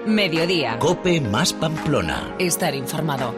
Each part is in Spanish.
Mediodía. COPE más Pamplona. Estar informado.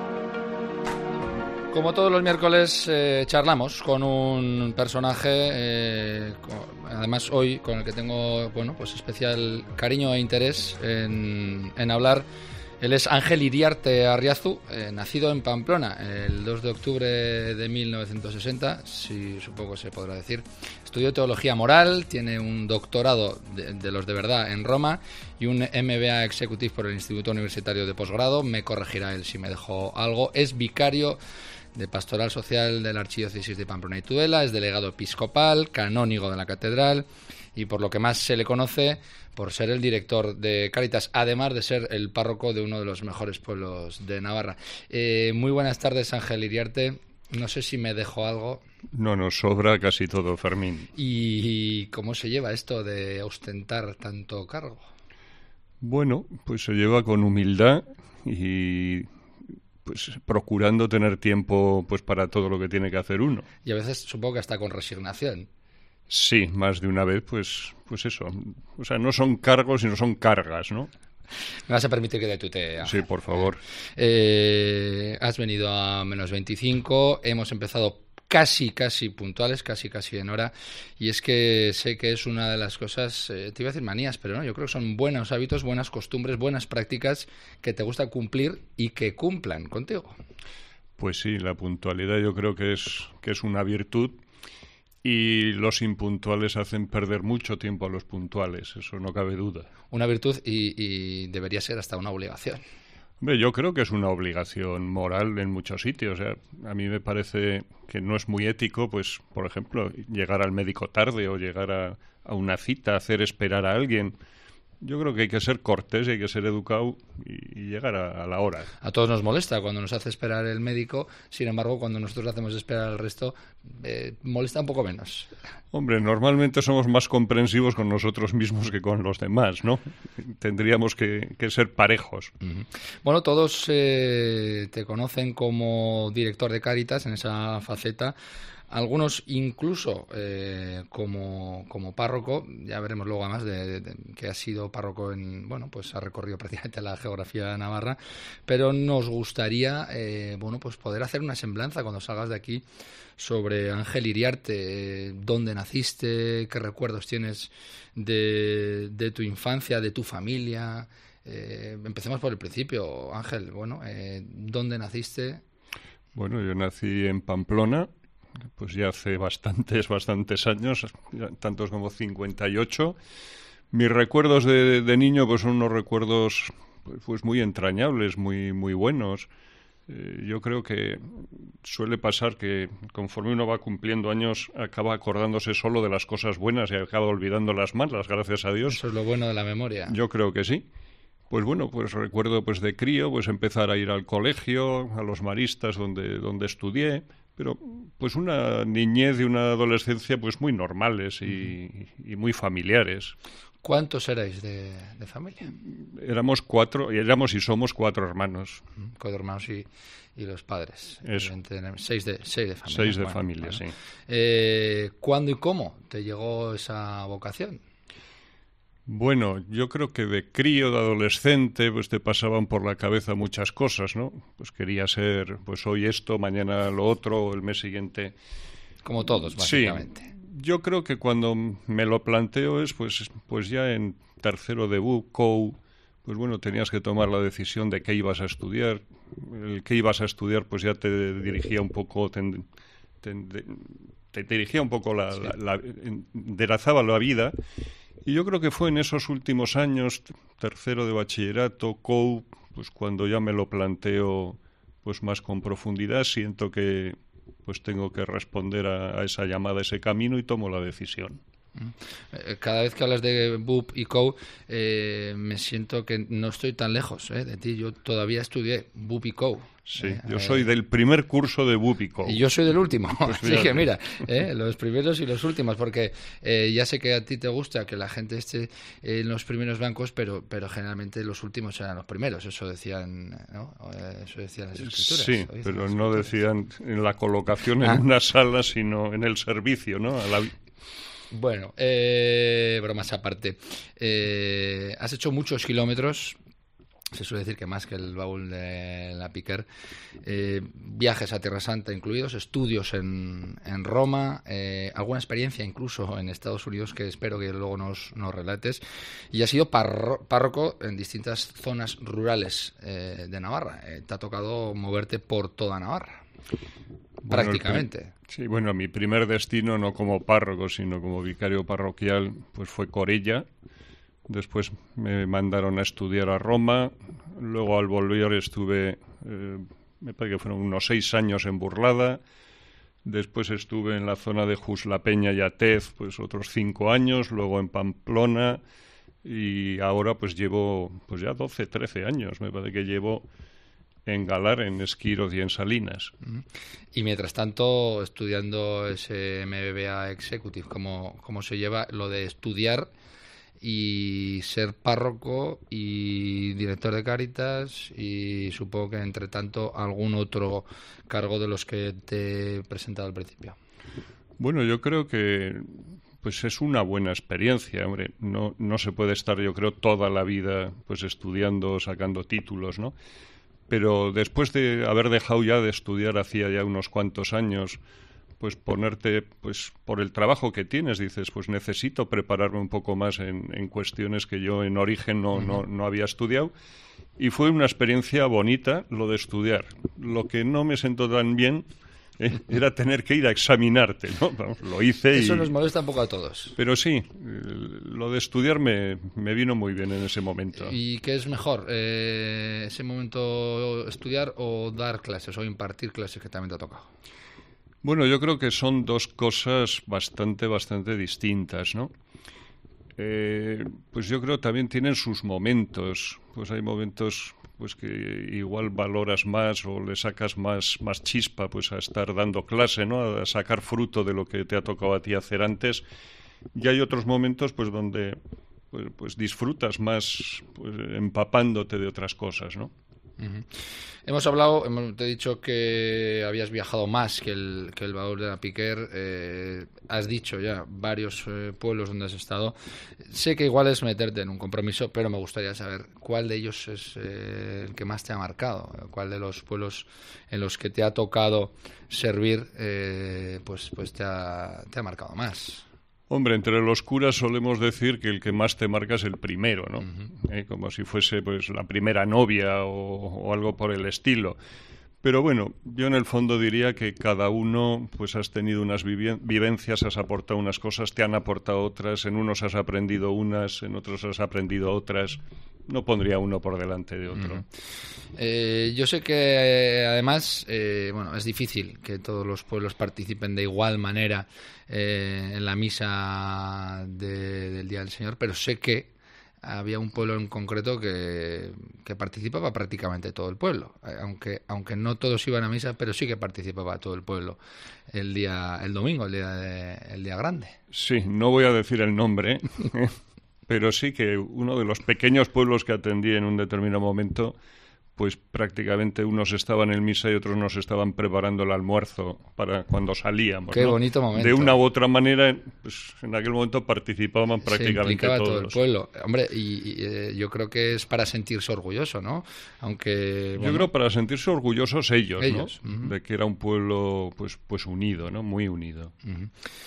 Como todos los miércoles charlamos con un personaje, además hoy con el que tengo pues especial cariño e interés en hablar. Él es Ángel Iriarte Arriazu, nacido en Pamplona el 2 de octubre de 1960, si supongo se podrá decir. Estudió Teología Moral, tiene un doctorado de los de verdad en Roma y un MBA Executive por el Instituto Universitario de Posgrado. Me corregirá él si me dejó algo. Es vicario de Pastoral Social de la Archidiócesis de Pamplona y Tudela, es delegado episcopal, canónigo de la catedral y por lo que más se le conoce por ser el director de Cáritas, además de ser el párroco de uno de los mejores pueblos de Navarra. Muy buenas tardes, Ángel Iriarte. No sé si me dejo algo. No, nos sobra casi todo, Fermín. ¿Y cómo se lleva esto de ostentar tanto cargo? Bueno, pues se lleva con humildad y pues procurando tener tiempo pues para todo lo que tiene que hacer uno. Y a veces supongo que hasta con resignación. Sí, más de una vez, pues eso. O sea, no son cargos, sino son cargas, ¿no? Me vas a permitir que te tutee, Ángel. Sí, por favor. Has venido a menos 25, hemos empezado casi puntuales, casi en hora, y es que sé que es una de las cosas, te iba a decir manías, pero no, yo creo que son buenos hábitos, buenas costumbres, buenas prácticas que te gusta cumplir y que cumplan contigo. Pues sí, la puntualidad yo creo que es una virtud. Y los impuntuales hacen perder mucho tiempo a los puntuales, eso no cabe duda. Una virtud y debería ser hasta una obligación. Hombre, yo creo que es una obligación moral en muchos sitios. O sea, a mí me parece que no es muy ético, pues, por ejemplo, llegar al médico tarde o llegar a una cita, hacer esperar a alguien. Yo creo que hay que ser cortés y hay que ser educado y llegar a la hora. A todos nos molesta cuando nos hace esperar el médico, sin embargo, cuando nosotros hacemos esperar al resto, molesta un poco menos. Hombre, normalmente somos más comprensivos con nosotros mismos que con los demás, ¿no? Tendríamos que ser parejos. Uh-huh. Bueno, todos te conocen como director de Cáritas en esa faceta. Algunos incluso como párroco, ya veremos luego además de que ha sido párroco pues ha recorrido prácticamente la geografía navarra, pero nos gustaría pues poder hacer una semblanza cuando salgas de aquí sobre Ángel Iriarte, dónde naciste, qué recuerdos tienes de tu infancia, de tu familia. Empecemos por el principio, Ángel. ¿Dónde naciste? Bueno, yo nací en Pamplona. Pues ya hace bastantes años, tantos como 58. Mis recuerdos de niño pues son unos recuerdos pues muy entrañables, muy buenos. Yo creo que suele pasar que conforme uno va cumpliendo años acaba acordándose solo de las cosas buenas y acaba olvidando las malas, gracias a Dios. Eso es lo bueno de la memoria. Yo creo que sí. Pues bueno, pues recuerdo pues de crío pues empezar a ir al colegio, a los maristas donde estudié. Pero pues una niñez y una adolescencia pues muy normales y muy familiares. ¿Cuántos erais de familia? Éramos y somos 4 hermanos. 4 hermanos y los padres. Eso. 6 de familia. 6 de familia, sí. ¿Cuándo y cómo te llegó esa vocación? Bueno, yo creo que de crío, de adolescente, pues te pasaban por la cabeza muchas cosas, ¿no? Pues quería ser, pues hoy esto, mañana lo otro, el mes siguiente. Como todos, básicamente. Sí, yo creo que cuando me lo planteo es, pues ya en tercero de BUP, pues bueno, tenías que tomar la decisión de qué ibas a estudiar. El que ibas a estudiar, pues ya te dirigía un poco, te dirigía un poco enderezaba la vida. Y yo creo que fue en esos últimos años, tercero de bachillerato, pues cuando ya me lo planteo pues más con profundidad, siento que pues tengo que responder a esa llamada, a ese camino y tomo la decisión. Cada vez que hablas de BUP y CO, me siento que no estoy tan lejos de ti. Yo todavía estudié BUP y CO. Sí, yo soy del primer curso de BUP y CO. Y yo soy del último. Pues así que mira, los primeros y los últimos, porque ya sé que a ti te gusta que la gente esté en los primeros bancos, pero generalmente los últimos eran los primeros. Eso decían, ¿no? Eso decían las escrituras. Sí, pero no decían en la colocación en una sala, sino en el servicio, ¿no? Bueno, bromas aparte. Has hecho muchos kilómetros se suele decir que más que el baúl de la Piquer, viajes a Tierra Santa incluidos, estudios en Roma, alguna experiencia incluso en Estados Unidos que espero que luego nos relates, y has sido párroco en distintas zonas rurales de Navarra. Te ha tocado moverte por toda Navarra, prácticamente. Sí, bueno, mi primer destino no como párroco, sino como vicario parroquial, pues fue Corella. Después me mandaron a estudiar a Roma, luego al volver estuve, me parece que fueron unos 6 años en Burlada, después estuve en la zona de Juslapeña y Atez, pues otros 5 años, luego en Pamplona, y ahora pues llevo pues ya 12, 13 años, me parece que llevo en Galar, en Esquiros y en Salinas. Y mientras tanto, estudiando ese MBA Executive, ¿cómo se lleva lo de estudiar y ser párroco y director de Cáritas y supongo que entre tanto algún otro cargo de los que te he presentado al principio? Bueno, yo creo que pues es una buena experiencia, hombre. No se puede estar, yo creo, toda la vida pues estudiando, sacando títulos, ¿no? Pero después de haber dejado ya de estudiar hacía ya unos cuantos años, pues ponerte, pues por el trabajo que tienes, dices, pues necesito prepararme un poco más en cuestiones que yo en origen no había estudiado. Y fue una experiencia bonita lo de estudiar. Lo que no me sentó tan bien era tener que ir a examinarte, ¿no? Vamos, lo hice. Eso nos molesta un poco a todos. Pero sí, lo de estudiar me vino muy bien en ese momento. ¿Y qué es mejor, ese momento estudiar o dar clases o impartir clases, que también te ha tocado? Bueno, yo creo que son dos cosas bastante distintas, ¿no? Pues yo creo que también tienen sus momentos. Pues hay momentos pues que igual valoras más o le sacas más chispa pues a estar dando clase, ¿no? A sacar fruto de lo que te ha tocado a ti hacer antes. Y hay otros momentos pues donde pues disfrutas más pues, empapándote de otras cosas, ¿no? Uh-huh. Hemos hablado, te he dicho que habías viajado más que el baúl de la Piquer. Has dicho ya varios pueblos donde has estado. Sé que igual es meterte en un compromiso, pero me gustaría saber cuál de ellos es el que más te ha marcado, cuál de los pueblos en los que te ha tocado servir pues te ha marcado más. Hombre, entre los curas solemos decir que el que más te marca es el primero, ¿no? Uh-huh. Como si fuese pues la primera novia o algo por el estilo. Pero bueno, yo en el fondo diría que cada uno pues has tenido unas vivencias, has aportado unas cosas, te han aportado otras, en unos has aprendido unas, en otros has aprendido otras. No pondría uno por delante de otro. Uh-huh. Yo sé que además es difícil que todos los pueblos participen de igual manera en la misa del Día del Señor, pero sé que había un pueblo en concreto que participaba prácticamente todo el pueblo, aunque no todos iban a misa, pero sí que participaba todo el pueblo el domingo, el día grande. Sí, no voy a decir el nombre, pero sí que uno de los pequeños pueblos que atendí en un determinado momento, pues prácticamente unos estaban en misa y otros nos estaban preparando el almuerzo para cuando salíamos. Qué bonito momento. De una u otra manera, pues en aquel momento participaban prácticamente todos. Todo el pueblo. Hombre, y yo creo que es para sentirse orgulloso, ¿no? Aunque yo creo para sentirse orgullosos ellos, ¿no? Uh-huh. De que era un pueblo pues unido, ¿no? Muy unido. Uh-huh.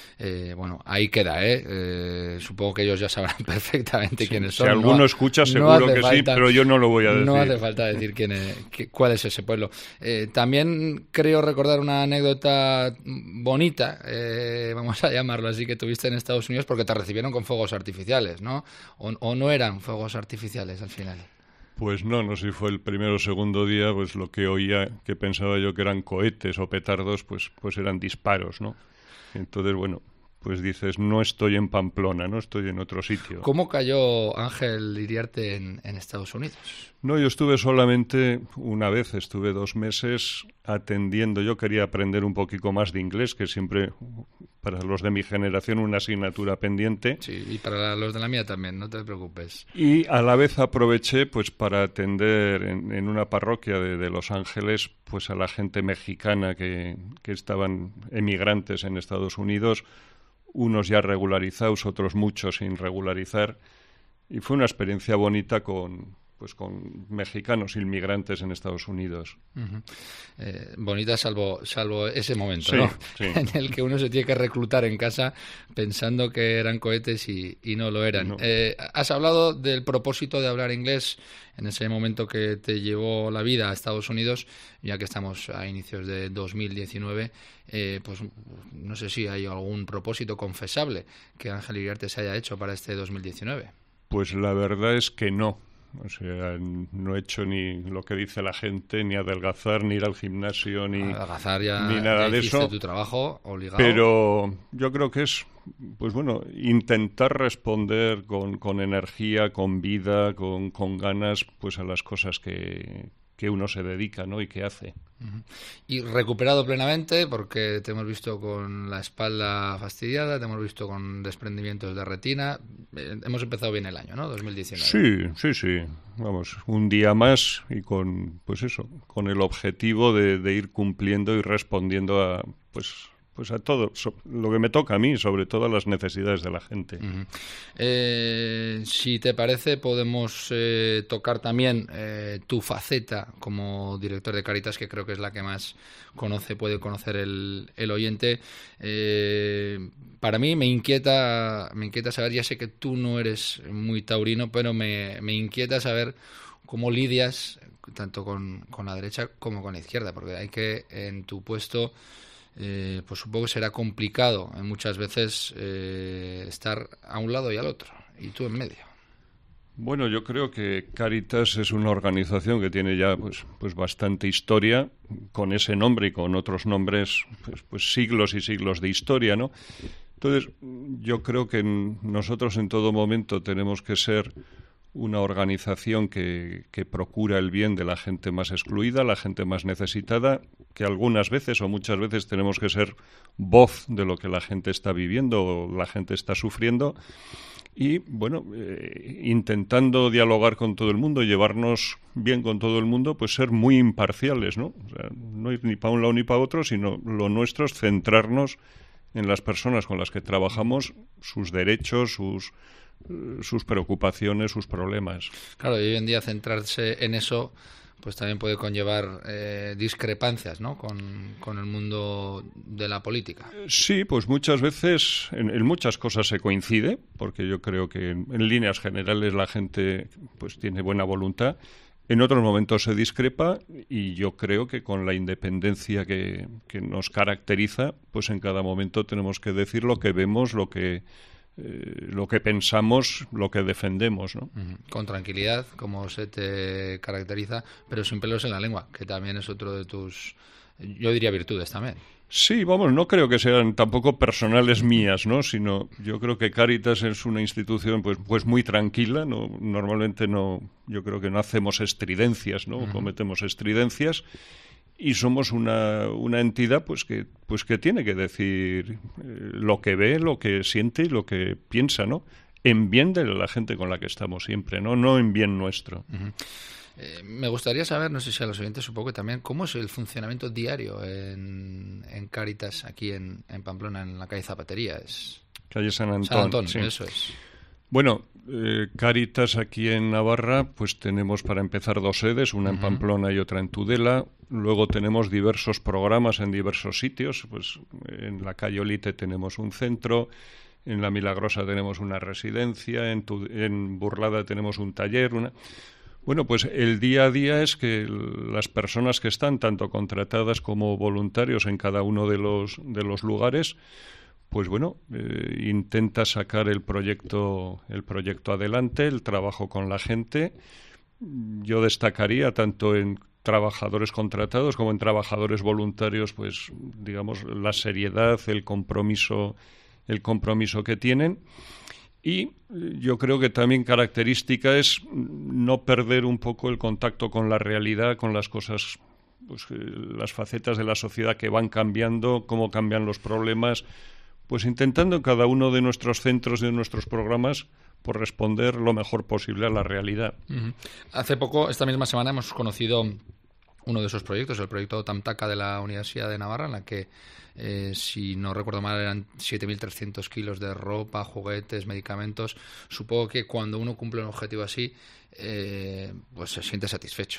Ahí queda, supongo que ellos ya sabrán perfectamente quiénes son. Si alguno escucha, seguro que sí, pero yo no lo voy a decir. No hace falta decir cuál es ese pueblo. También creo recordar una anécdota bonita, vamos a llamarlo así, que tuviste en Estados Unidos porque te recibieron con fuegos artificiales, ¿no? ¿O no eran fuegos artificiales al final? Pues no sé si fue el primero o segundo día, pues lo que oía, que pensaba yo que eran cohetes o petardos, pues eran disparos, ¿no? Entonces, bueno, pues dices, no estoy en Pamplona, no estoy en otro sitio. ¿Cómo cayó Ángel Iriarte en Estados Unidos? No, yo estuve solamente una vez, estuve 2 meses atendiendo. Yo quería aprender un poquito más de inglés, que siempre, para los de mi generación, una asignatura pendiente. Sí, y para los de la mía también, no te preocupes. Y a la vez aproveché pues para atender en una parroquia de Los Ángeles pues a la gente mexicana que estaban emigrantes en Estados Unidos, unos ya regularizados, otros muchos sin regularizar. Y fue una experiencia bonita con con mexicanos inmigrantes en Estados Unidos. Uh-huh. Bonita salvo ese momento, sí, ¿no? Sí. En el que uno se tiene que reclutar en casa pensando que eran cohetes y no lo eran. No. Has hablado del propósito de hablar inglés en ese momento que te llevó la vida a Estados Unidos, ya que estamos a inicios de 2019, pues no sé si hay algún propósito confesable que Ángel Iriarte se haya hecho para este 2019. Pues la verdad es que no. O sea, no he hecho ni lo que dice la gente, ni adelgazar, ni ir al gimnasio, ni adelgazar ni nada de eso. Tu trabajo obligado. Pero yo creo que es, pues bueno, intentar responder con energía, con vida, con ganas, pues a las cosas que uno se dedica, ¿no? Y que hace. Uh-huh. Y recuperado plenamente, porque te hemos visto con la espalda fastidiada, te hemos visto con desprendimientos de retina. Hemos empezado bien el año, ¿no? 2019. Sí. Vamos, un día más y con, pues eso, con el objetivo de ir cumpliendo y respondiendo a, pues a todo lo que me toca a mí, sobre todo a las necesidades de la gente. Uh-huh. Si te parece, podemos tocar también tu faceta como director de Cáritas, que creo que es la que más puede conocer el oyente. Para mí me inquieta saber, ya sé que tú no eres muy taurino, pero me inquieta saber cómo lidias tanto con la derecha como con la izquierda, porque hay que, en tu puesto, pues supongo que será complicado muchas veces estar a un lado y al otro, y tú en medio. Bueno, yo creo que Cáritas es una organización que tiene ya pues bastante historia, con ese nombre y con otros nombres, pues siglos y siglos de historia, ¿no? Entonces, yo creo que nosotros en todo momento tenemos que ser una organización que procura el bien de la gente más excluida, la gente más necesitada, que algunas veces o muchas veces tenemos que ser voz de lo que la gente está viviendo o la gente está sufriendo. Y, bueno, intentando dialogar con todo el mundo, llevarnos bien con todo el mundo, pues ser muy imparciales, ¿no? O sea, no ir ni para un lado ni para otro, sino lo nuestro es centrarnos en las personas con las que trabajamos, sus derechos, sus preocupaciones, sus problemas. Claro, y hoy en día centrarse en eso pues también puede conllevar discrepancias, ¿no? con el mundo de la política. Sí, pues muchas veces, en muchas cosas se coincide, porque yo creo que en líneas generales la gente pues tiene buena voluntad. En otros momentos se discrepa y yo creo que con la independencia que nos caracteriza, pues en cada momento tenemos que decir lo que vemos, lo que pensamos, lo que defendemos, ¿no? Con tranquilidad, como se te caracteriza, pero sin pelos en la lengua, que también es otro de tus, yo diría, virtudes también. Sí, vamos, no creo que sean tampoco personales mías, ¿no? Sino yo creo que Cáritas es una institución pues muy tranquila, no, normalmente no, yo creo que no hacemos estridencias, ¿no? Cometemos estridencias. Y somos una entidad pues que tiene que decir lo que ve, lo que siente y lo que piensa, ¿no? En bien de la gente con la que estamos siempre, no en bien nuestro. Uh-huh. Me gustaría saber, no sé si a los oyentes supongo que también, ¿cómo es el funcionamiento diario en Cáritas aquí en Pamplona, en la calle Zapatería? Calle San Antón. San Antón, sí. Eso es. Bueno, Cáritas aquí en Navarra, pues tenemos para empezar 2 sedes, una en Pamplona y otra en Tudela. Luego tenemos diversos programas en diversos sitios, pues en la calle Olite tenemos un centro, en La Milagrosa tenemos una residencia, en Burlada tenemos un taller, Bueno, pues el día a día es que las personas que están tanto contratadas como voluntarios en cada uno de los lugares, pues bueno, intenta sacar el proyecto adelante, el trabajo con la gente. Yo destacaría tanto en trabajadores contratados como en trabajadores voluntarios, pues digamos la seriedad, el compromiso que tienen. Y yo creo que también característica es no perder un poco el contacto con la realidad, con las cosas, pues las facetas de la sociedad que van cambiando, cómo cambian los problemas, pues intentando en cada uno de nuestros centros y de nuestros programas por responder lo mejor posible a la realidad. Uh-huh. Hace poco, esta misma semana, hemos conocido uno de esos proyectos, el proyecto Tamtaca de la Universidad de Navarra, en la que, si no recuerdo mal, eran 7.300 kilos de ropa, juguetes, medicamentos. Supongo que cuando uno cumple un objetivo así, pues se siente satisfecho.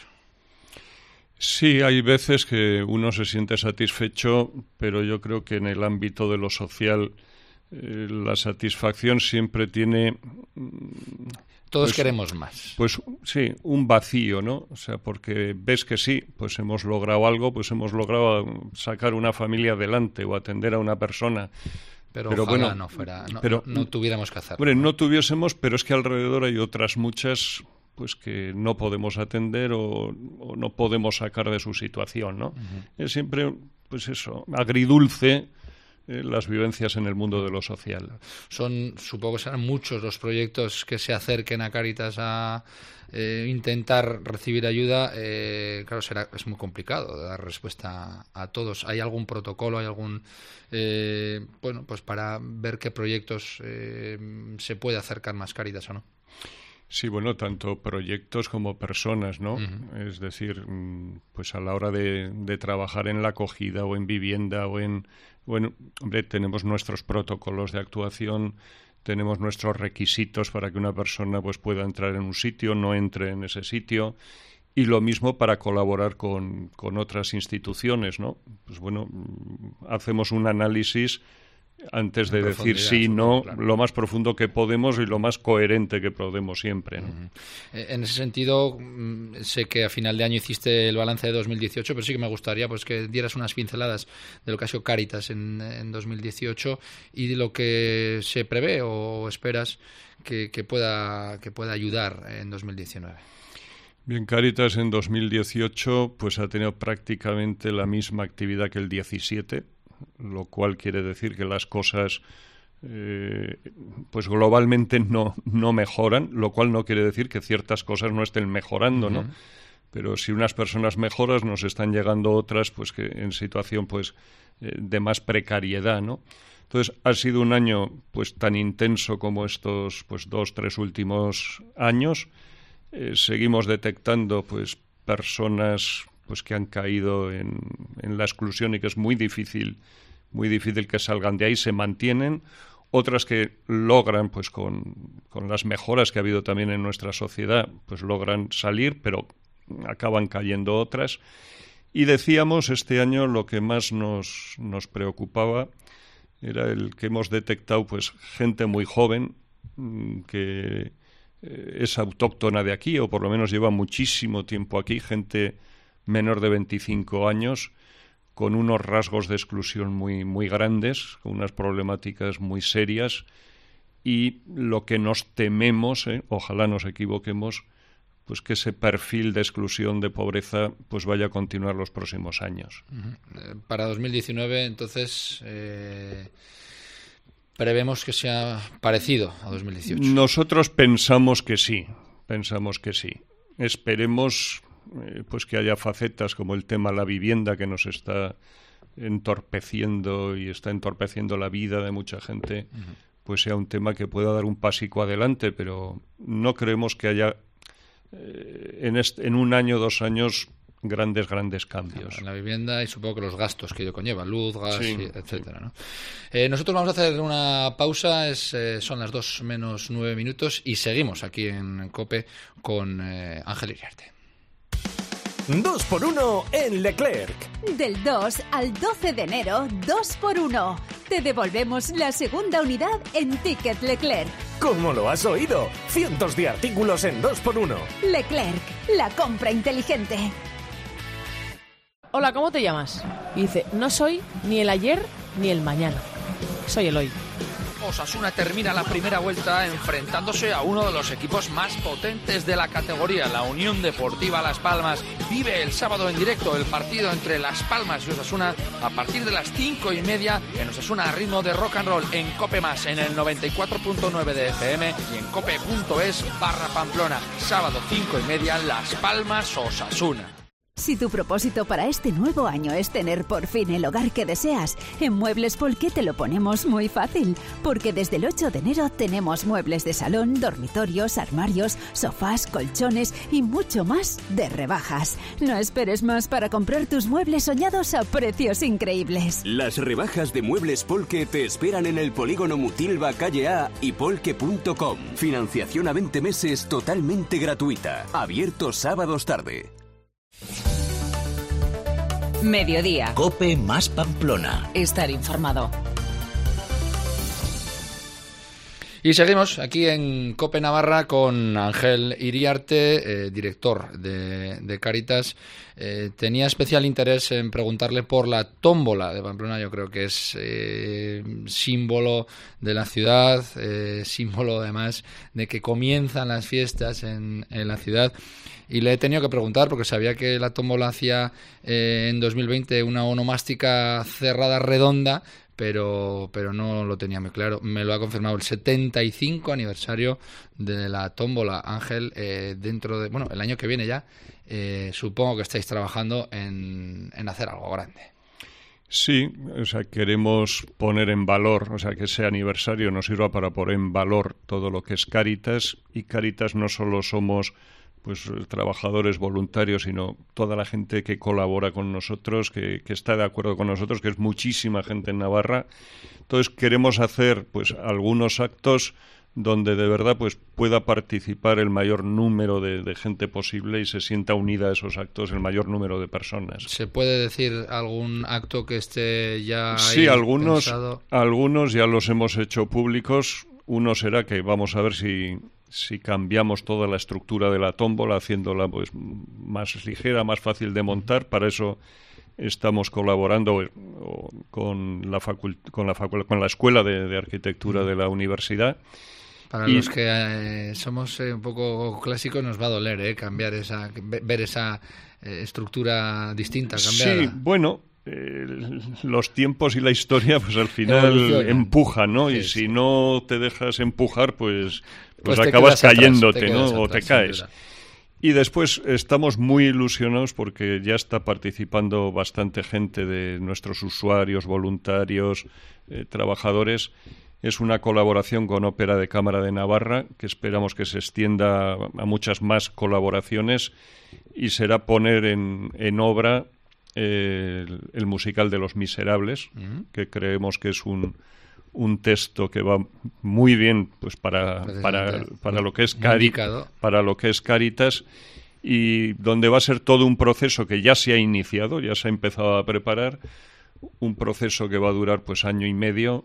Sí, hay veces que uno se siente satisfecho, pero yo creo que en el ámbito de lo social la satisfacción siempre tiene... Todos queremos más. Pues sí, un vacío, ¿no? O sea, porque ves que sí, pues hemos logrado algo, pues hemos logrado sacar una familia adelante o atender a una persona. Pero ojalá bueno, no fuera, no tuviéramos que hacerlo. Bueno, no tuviésemos, pero es que alrededor hay otras muchas... pues que no podemos atender o no podemos sacar de su situación, ¿no? Es siempre, pues eso, agridulce las vivencias en el mundo de lo social. Supongo que serán muchos los proyectos que se acerquen a Cáritas a intentar recibir ayuda. Claro, es muy complicado dar respuesta a todos. ¿Hay algún protocolo, hay algún bueno, pues para ver qué proyectos se puede acercar más Cáritas o no? Sí, bueno, tanto proyectos como personas, ¿no? Es decir, pues a la hora de trabajar en la acogida o en vivienda bueno, hombre, tenemos nuestros protocolos de actuación, tenemos nuestros requisitos para que una persona pues pueda entrar en un sitio, no entre en ese sitio, y lo mismo para colaborar con otras instituciones, ¿no? Pues bueno, hacemos un análisis antes de decir sí, no, claro, lo más profundo que podemos y lo más coherente que podemos siempre, ¿no? En ese sentido, sé que a final de año hiciste el balance de 2018, pero sí que me gustaría pues que dieras unas pinceladas de lo que ha sido Cáritas en 2018 y de lo que se prevé o esperas que pueda ayudar en 2019. Bien, Cáritas en 2018 pues ha tenido prácticamente la misma actividad que el 17, lo cual quiere decir que las cosas pues globalmente no mejoran, lo cual no quiere decir que ciertas cosas no estén mejorando, ¿no? Pero si unas personas mejoran, nos están llegando otras pues que en situación pues de más precariedad, ¿no? Entonces ha sido un año pues tan intenso como estos pues 2-3 últimos años. Seguimos detectando pues personas pues que han caído en la exclusión y que es muy difícil que salgan de ahí, se mantienen, otras que logran, pues con las mejoras que ha habido también en nuestra sociedad, pues logran salir, pero acaban cayendo otras. Y decíamos, este año lo que más nos preocupaba era el que hemos detectado, pues gente muy joven que es autóctona de aquí, o por lo menos lleva muchísimo tiempo aquí, gente menor de 25 años, con unos rasgos de exclusión muy, muy grandes, con unas problemáticas muy serias, y lo que nos tememos, ojalá nos equivoquemos, pues que ese perfil de exclusión, de pobreza, pues vaya a continuar los próximos años. Para 2019, entonces, prevemos que sea parecido a 2018. Nosotros pensamos que sí. Esperemos pues que haya facetas como el tema de la vivienda, que nos está entorpeciendo y está entorpeciendo la vida de mucha gente, pues sea un tema que pueda dar un pasico adelante, pero no creemos que haya en un año, 2 años grandes cambios. En la vivienda y supongo que los gastos que ello conlleva, luz, gas, sí, etcétera, ¿no? Nosotros vamos a hacer una pausa, son las 2:09 y seguimos aquí en COPE con Ángel Iriarte. 2x1 en Leclerc. Del 2 al 12 de enero, 2x1. Te devolvemos la segunda unidad en Ticket Leclerc. ¿Cómo lo has oído? Cientos de artículos en 2x1. Leclerc, la compra inteligente. Hola, ¿cómo te llamas? Y dice, no soy ni el ayer ni el mañana. Soy el hoy. Osasuna termina la primera vuelta enfrentándose a uno de los equipos más potentes de la categoría, la Unión Deportiva Las Palmas. Vive el sábado en directo el partido entre Las Palmas y Osasuna a partir de las 5:30 en Osasuna a ritmo de rock and roll en COPE+, en el 94.9 de FM y en cope.es/Pamplona. Sábado 5:30, Las Palmas, Osasuna. Si tu propósito para este nuevo año es tener por fin el hogar que deseas, en Muebles Polke te lo ponemos muy fácil, porque desde el 8 de enero tenemos muebles de salón, dormitorios, armarios, sofás, colchones y mucho más de rebajas. No esperes más para comprar tus muebles soñados a precios increíbles. Las rebajas de Muebles Polke te esperan en el Polígono Mutilva, calle A y polke.com. Financiación a 20 meses totalmente gratuita. Abierto sábados tarde. Mediodía. COPE más Pamplona. Estar informado. Y seguimos aquí en COPE Navarra con Ángel Iriarte, director de Cáritas. Tenía especial interés en preguntarle por la tómbola de Pamplona. Yo creo que es símbolo de la ciudad, símbolo además de que comienzan las fiestas en la ciudad. Y le he tenido que preguntar porque sabía que la tómbola hacía en 2020 una onomástica cerrada redonda, pero no lo tenía muy claro. Me lo ha confirmado el 75 aniversario de la tómbola. Ángel, dentro de, el año que viene ya, supongo que estáis trabajando en hacer algo grande. Sí, o sea, queremos poner en valor, o sea, que ese aniversario nos sirva para poner en valor todo lo que es Cáritas, y Cáritas no solo somos pues trabajadores voluntarios, sino toda la gente que colabora con nosotros, que está de acuerdo con nosotros, que es muchísima gente en Navarra. Entonces queremos hacer pues algunos actos donde de verdad pues pueda participar el mayor número de gente posible y se sienta unida a esos actos el mayor número de personas. ¿Se puede decir algún acto que esté ya ahí Sí, algunos ya los hemos hecho públicos. Uno será que vamos a ver si cambiamos toda la estructura de la tómbola, haciéndola pues más ligera, más fácil de montar. Para eso estamos colaborando con la Escuela de Arquitectura de la Universidad. Para los que somos un poco clásicos nos va a doler cambiar ver esa estructura distinta, cambiada. Sí, bueno, los tiempos y la historia pues al final empujan, ¿no? Y si no te dejas empujar, pues acabas cayéndote, ¿no? O te caes. Y después estamos muy ilusionados porque ya está participando bastante gente de nuestros usuarios, voluntarios, trabajadores. Es una colaboración con Ópera de Cámara de Navarra, que esperamos que se extienda a muchas más colaboraciones, y será poner en obra el musical de Los Miserables, que creemos que es un texto que va muy bien pues para lo que es para lo que es Cáritas, y donde va a ser todo un proceso que ya se ha iniciado, ya se ha empezado a preparar, un proceso que va a durar pues año y medio,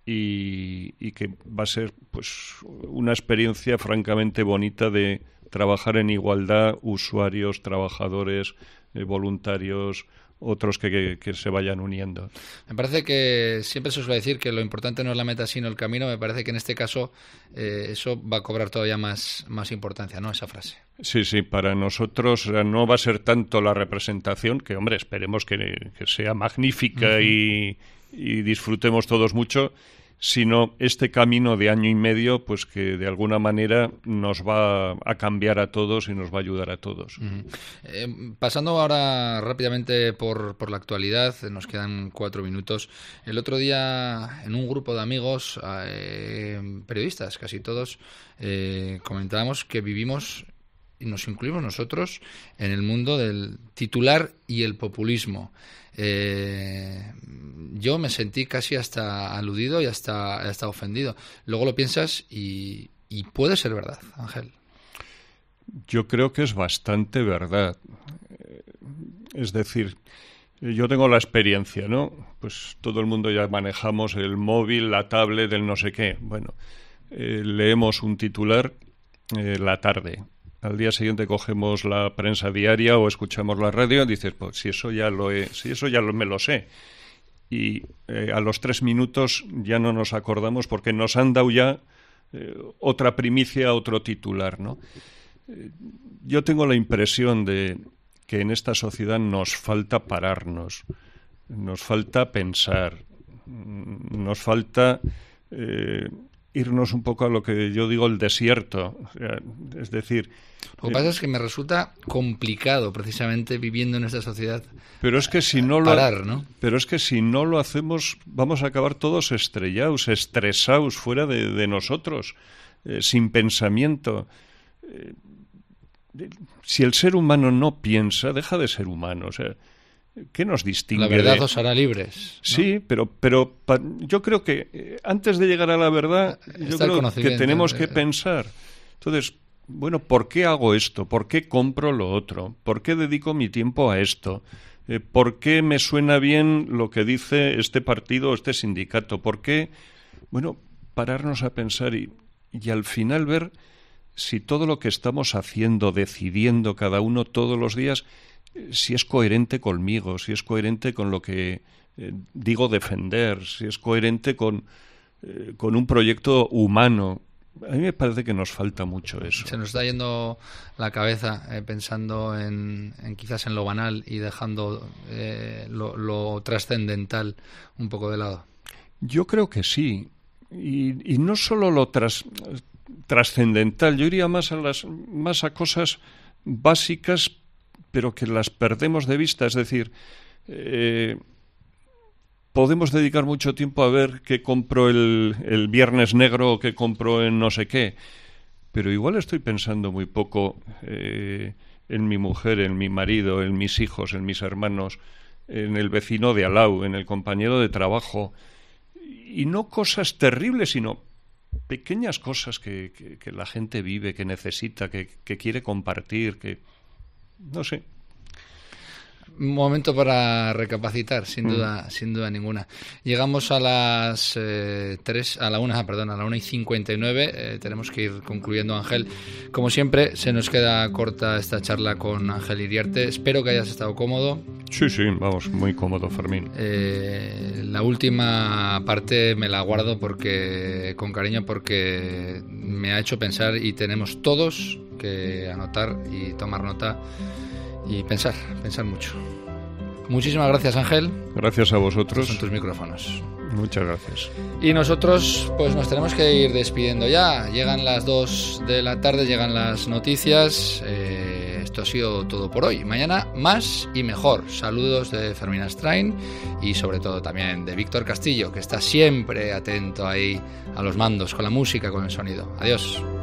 y que va a ser pues una experiencia francamente bonita de trabajar en igualdad, usuarios, trabajadores, voluntarios, otros que se vayan uniendo. Me parece que siempre se suele decir que lo importante no es la meta sino el camino. Me parece que en este caso eso va a cobrar todavía más importancia, ¿no? Esa frase. Sí, para nosotros no va a ser tanto la representación, que hombre, esperemos que sea magnífica y disfrutemos todos mucho, sino este camino de año y medio, pues que de alguna manera nos va a cambiar a todos y nos va a ayudar a todos. Pasando ahora rápidamente por la actualidad, nos quedan 4 minutos. El otro día, en un grupo de amigos, periodistas, casi todos, comentábamos que vivimos, y nos incluimos nosotros, en el mundo del titular y el populismo. Yo me sentí casi hasta aludido y hasta ofendido. Luego lo piensas y puede ser verdad, Ángel. Yo creo que es bastante verdad. Es decir, yo tengo la experiencia, ¿no? Pues todo el mundo ya manejamos el móvil, la tablet, el no sé qué. Bueno, leemos un titular la tarde. Al día siguiente cogemos la prensa diaria o escuchamos la radio y dices, pues si eso ya me lo sé. Y a los 3 minutos ya no nos acordamos porque nos han dado ya otra primicia, otro titular, ¿no? Yo tengo la impresión de que en esta sociedad nos falta pararnos, nos falta pensar, nos falta irnos un poco a lo que yo digo el desierto. Es decir... Lo que pasa es que me resulta complicado, precisamente, viviendo en esta sociedad, pero es que si no lo parar, ¿no? Pero es que si no lo hacemos, vamos a acabar todos estrellados, estresados, fuera de nosotros, sin pensamiento. Si el ser humano no piensa, deja de ser humano. O sea, ¿qué nos distingue? La verdad os hará libres, ¿no? Sí, pero yo creo que antes de llegar a la verdad, yo creo que tenemos que pensar. Entonces, bueno, ¿por qué hago esto? ¿Por qué compro lo otro? ¿Por qué dedico mi tiempo a esto? ¿Por qué me suena bien lo que dice este partido o este sindicato? ¿Por qué? Bueno, pararnos a pensar y al final ver si todo lo que estamos haciendo, decidiendo cada uno todos los días, si es coherente conmigo, si es coherente con lo que digo defender, si es coherente con un proyecto humano. A mí me parece que nos falta mucho eso. Se nos está yendo la cabeza pensando en quizás en lo banal y dejando lo trascendental un poco de lado. Yo creo que sí. Y no solo lo trascendental, yo iría más a cosas básicas, pero que las perdemos de vista. Es decir, podemos dedicar mucho tiempo a ver qué compro el Viernes Negro o qué compro en no sé qué, pero igual estoy pensando muy poco en mi mujer, en mi marido, en mis hijos, en mis hermanos, en el vecino de al lado, en el compañero de trabajo, y no cosas terribles, sino pequeñas cosas que la gente vive, que necesita, que quiere compartir, que no sé. Momento para recapacitar, sin duda ninguna. Llegamos a las 1:59. Tenemos que ir concluyendo, Ángel. Como siempre, se nos queda corta esta charla con Ángel Iriarte. Espero que hayas estado cómodo. Sí, vamos, muy cómodo, Fermín. La última parte me la guardo con cariño, porque me ha hecho pensar, y tenemos todos que anotar y tomar nota y pensar mucho. Muchísimas gracias, Ángel. Gracias a vosotros. Estos son tus micrófonos. Muchas gracias. Y nosotros pues nos tenemos que ir despidiendo ya. Llegan las 2 de la tarde, llegan las noticias. Esto ha sido todo por hoy. Mañana más y mejor. Saludos de Fermín Astrain y sobre todo también de Víctor Castillo, que está siempre atento ahí a los mandos, con la música, con el sonido. Adiós.